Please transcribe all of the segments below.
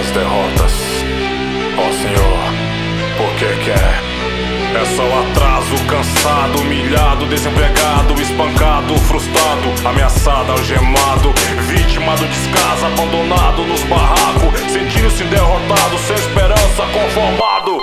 as derrotas. Ó Senhor, por que quer? É só o atraso, cansado, humilhado, desempregado, espancado, frustrado, ameaçado, algemado, vítima do descaso, abandonado nos barracos, sentindo-se derrotado, sem esperança, conformado.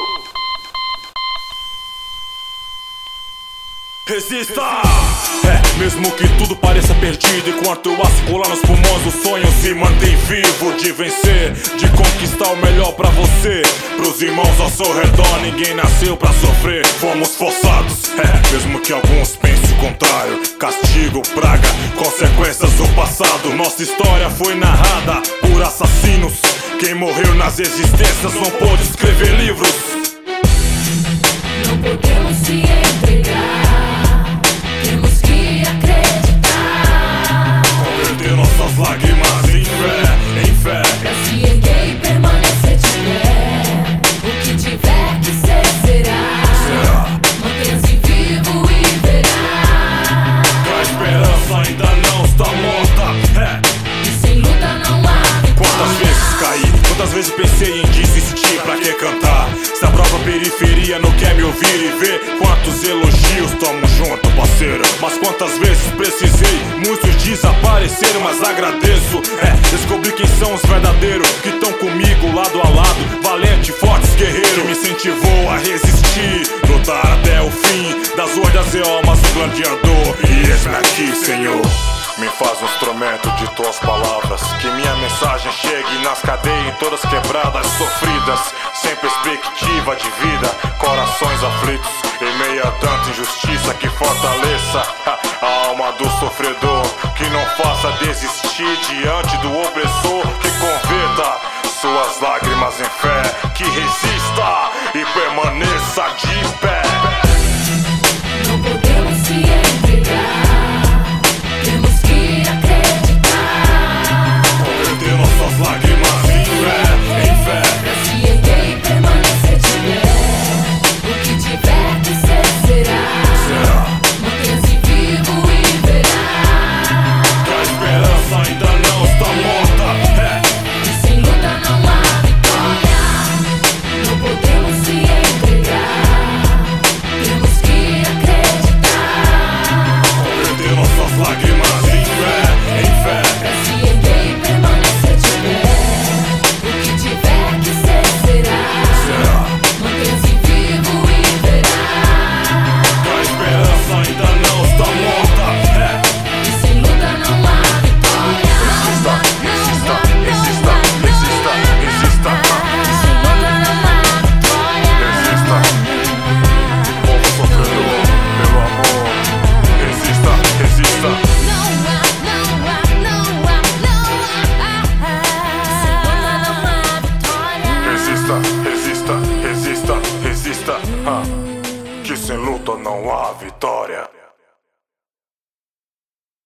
Resista! Mesmo que tudo pareça perdido, enquanto eu articular nos pulmões o sonho se mantém vivo. De vencer, de conquistar o melhor pra você. Pros irmãos ao seu redor, ninguém nasceu pra sofrer. Fomos forçados, mesmo que alguns pensem o contrário. Castigo, praga, consequências do passado. Nossa história foi narrada por assassinos. Quem morreu nas existências não pôde escrever livros. Não podemos se entregar. Temos que acreditar. Converter nossas lágrimas em fé, Pra se erguer e permanecer de pé. O que tiver que ser, será. Mantenha-se vivo e verá. A esperança ainda não está morta. E sem luta não há vitória. Quantas vezes caí, quantas vezes pensei em desistir, pra que cantar? Se a própria periferia não quer me ouvir e ver. Quantos elogios, tamo junto, parceiro. Mas quantas vezes precisei, muitos desapareceram, mas agradeço. Descobri quem são os verdadeiros, que estão comigo lado a lado, valente, fortes guerreiros, que me incentivou a resistir, lutar até o fim das hordas e almas do gladiador. E eis-me aqui, Senhor. Me faz um instrumento de tuas palavras, que minha mensagem chegue nas cadeias, em todas quebradas, sofridas, sem perspectiva de vida, corações aflitos, em meio a tanta injustiça que fortaleça